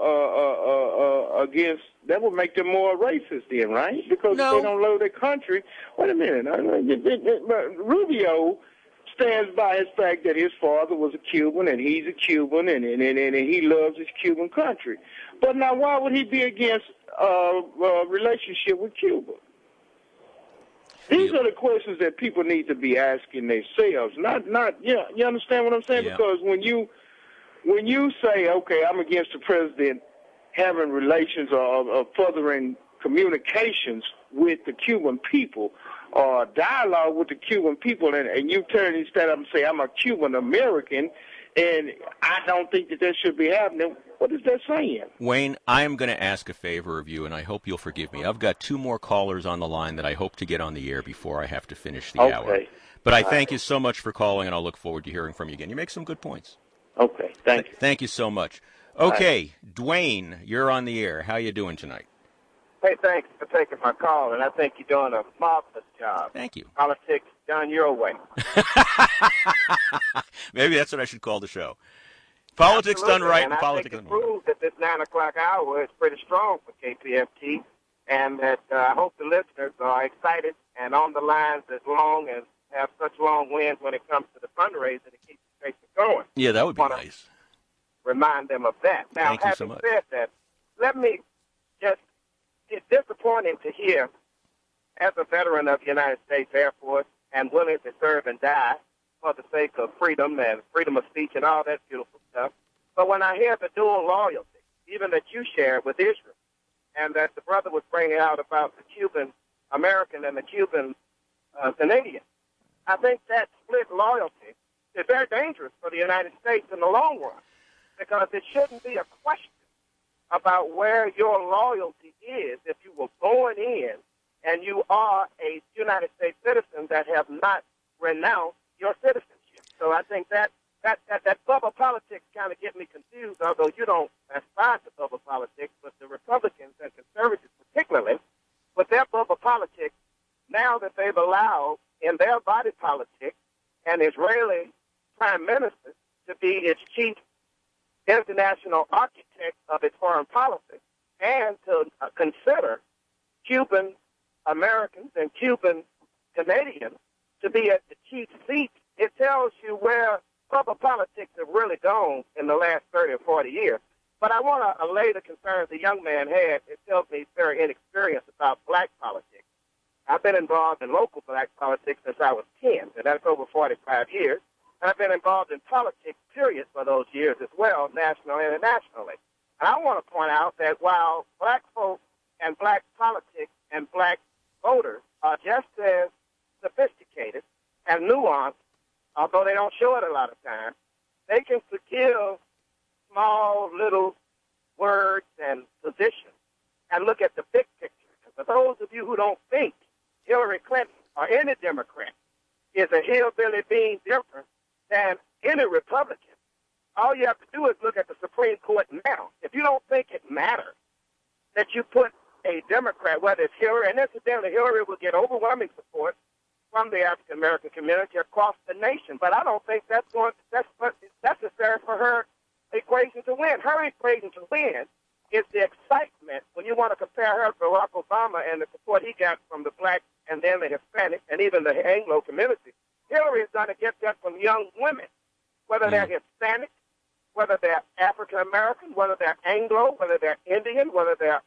that would make them more racist then, right? Because if they don't love their country. Wait a minute. Rubio stands by his fact that his father was a Cuban and he's a Cuban and he loves his Cuban country. But now why would he be against a relationship with Cuba? These are the questions that people need to be asking themselves. You understand what I'm saying? Yeah. Because when you say, okay, I'm against the president having relations or furthering communications with the Cuban people or dialogue with the Cuban people, and you turn instead of say, I'm a Cuban American, and I don't think that should be happening, what is that saying? Wayne, I am going to ask a favor of you, and I hope you'll forgive me. I've got 2 more callers on the line that I hope to get on the air before I have to finish the hour. But I thank you so much for calling, and I'll look forward to hearing from you again. You make some good points. Okay, thank you. Thank you so much. Okay, Dwayne, you're on the air. How you doing tonight? Hey, thanks for taking my call, and I think you're doing a marvelous job. Thank you. Politics done your way. Maybe that's what I should call the show. Politics done right and politics done wrong. I think it proves that this 9 o'clock hour is pretty strong for KPFT, and that I hope the listeners are excited and on the lines as long and have such long wins when it comes to the fundraiser to keep the station going. Yeah, that would be nice. Remind them of that. Now, Thank you so much. Having said that, let me just, it's disappointing to hear, as a veteran of the United States Air Force and willing to serve and die for the sake of freedom and freedom of speech and all that beautiful stuff, but when I hear the dual loyalty, even that you share with Israel, and that the brother was bringing out about the Cuban American and the Cuban Canadian, I think that split loyalty is very dangerous for the United States in the long run, because it shouldn't be a question about where your loyalty is if you were born in and you are a United States citizen that have not renounced your citizenship. So I think that bubble politics kind of get me confused, although you don't aspire to bubble politics, but the Republicans and conservatives particularly, with their bubble politics, now that they've allowed in their body politic an Israeli prime minister to be its chief international architect of its foreign policy, and to consider Cuban Americans and Cuban Canadians to be at the chief seat, it tells you where public politics have really gone in the last 30 or 40 years. But I want to allay the concerns the young man had. It tells me he's very inexperienced about black politics. I've been involved in local black politics since I was 10, and that's over 45 years. And I've been involved in politics, period, for those years as well, nationally and internationally. And I want to point out that while black folk and black politics and black voters are just as sophisticated and nuanced, although they don't show it a lot of times, they can forgive small little words and positions and look at the big picture. For those of you who don't think Hillary Clinton or any Democrat is a hillbilly being different than any Republican, all you have to do is look at the Supreme Court now. If you don't think it matters that you put a Democrat, whether it's Hillary, and incidentally, Hillary will get overwhelming support from the African American community across the nation. But I don't think that's necessary for her equation to win. Her equation to win is the excitement when you want to compare her to Barack Obama and the support he got from the black and then the Hispanic and even the Anglo community. Hillary is going to get that from young women, whether they're Hispanic, whether they're African American, whether they're Anglo, whether they're Indian, whether they're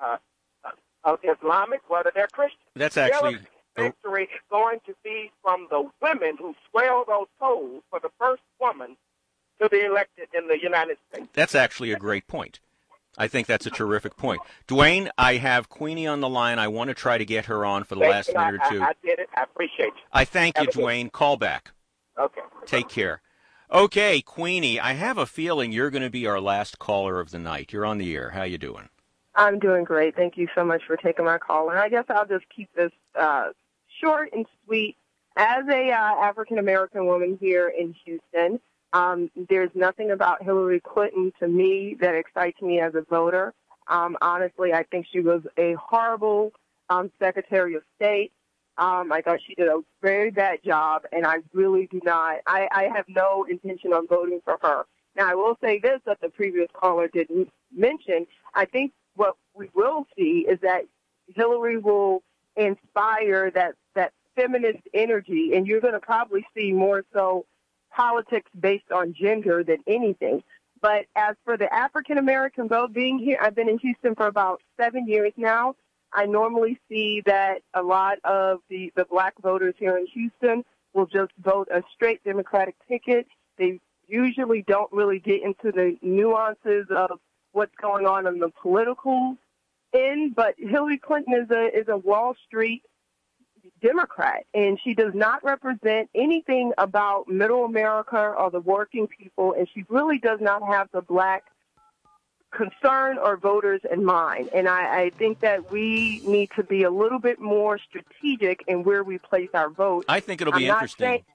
Islamic, whether they're Christian. That's actually victory is going to be from the women who swell those toes for the first woman to be elected in the United States. That's actually a great point. I think that's a terrific point. Dwayne, I have Queenie on the line. I want to try to get her on for the last minute or two. I did it. I appreciate you. I thank you, Dwayne. Call back. Okay. Take care. Okay, Queenie, I have a feeling you're going to be our last caller of the night. You're on the air. How you doing? I'm doing great. Thank you so much for taking my call. And I guess I'll just keep this short and sweet. As a African-American woman here in Houston, there's nothing about Hillary Clinton to me that excites me as a voter. Honestly, I think she was a horrible Secretary of State. I thought she did a very bad job, and I really do not. I have no intention on voting for her. Now, I will say this that the previous caller didn't mention. I think what we will see is that Hillary will inspire that feminist energy, and you're going to probably see more so politics based on gender than anything. But as for the African-American vote being here, I've been in Houston for about 7 years now. I normally see that a lot of the black voters here in Houston will just vote a straight Democratic ticket. They usually don't really get into the nuances of what's going on the political end. But Hillary Clinton is a Wall Street Democrat, and she does not represent anything about middle America or the working people, and she really does not have the black concern or voters in mind. And I think that we need to be a little bit more strategic in where we place our vote. I think it'll be interesting.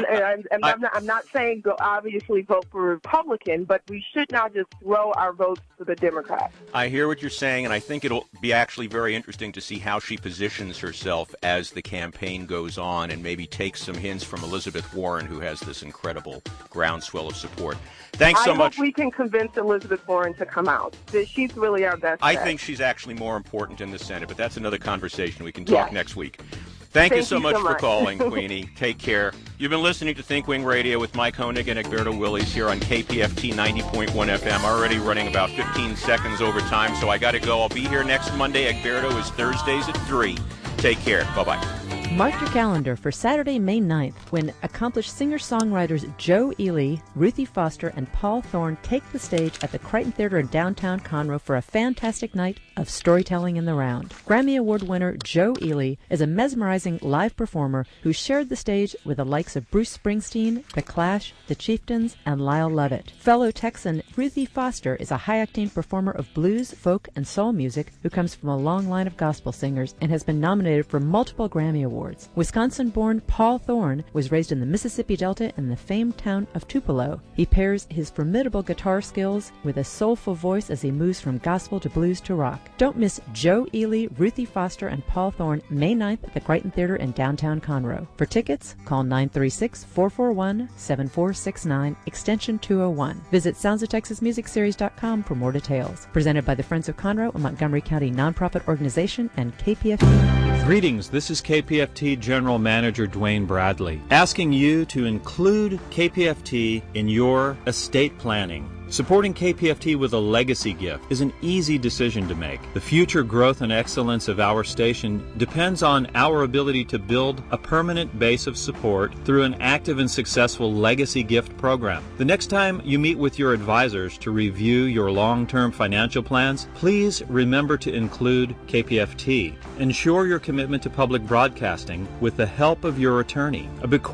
I'm not saying go obviously vote for Republican, but we should not just throw our votes to the Democrats. I hear what you're saying, and I think it'll be actually very interesting to see how she positions herself as the campaign goes on and maybe take some hints from Elizabeth Warren, who has this incredible groundswell of support. Thanks so much. I hope we can convince Elizabeth Warren to come out. She's really our best I bet. think she's actually more important in the Senate, but that's another conversation. We can talk next week. Thank you so much for calling, Queenie. Take care. You've been listening to Think Wing Radio with Mike Honig and Egberto Willies here on KPFT 90.1 FM. Already running about 15 seconds over time, so I got to go. I'll be here next Monday. Egberto is Thursdays at 3. Take care. Bye-bye. Mark your calendar for Saturday, May 9th, when accomplished singer-songwriters Joe Ely, Ruthie Foster, and Paul Thorne take the stage at the Crichton Theater in downtown Conroe for a fantastic night of storytelling in the round. Grammy Award winner Joe Ely is a mesmerizing live performer who shared the stage with the likes of Bruce Springsteen, The Clash, The Chieftains, and Lyle Lovett. Fellow Texan Ruthie Foster is a high-octane performer of blues, folk, and soul music who comes from a long line of gospel singers and has been nominated for multiple Grammy Awards. awards. Wisconsin-born Paul Thorne was raised in the Mississippi Delta in the famed town of Tupelo. He pairs his formidable guitar skills with a soulful voice as he moves from gospel to blues to rock. Don't miss Joe Ely, Ruthie Foster, and Paul Thorne May 9th at the Crichton Theater in downtown Conroe. For tickets, call 936-441-7469, extension 201. Visit SoundsOfTexasMusicSeries.com for more details. Presented by the Friends of Conroe, a Montgomery County nonprofit organization, and KPFT. Greetings, this is KPFT General Manager Dwayne Bradley, asking you to include KPFT in your estate planning. Supporting KPFT with a legacy gift is an easy decision to make. The future growth and excellence of our station depends on our ability to build a permanent base of support through an active and successful legacy gift program. The next time you meet with your advisors to review your long-term financial plans, please remember to include KPFT. Ensure your commitment to public broadcasting with the help of your attorney. A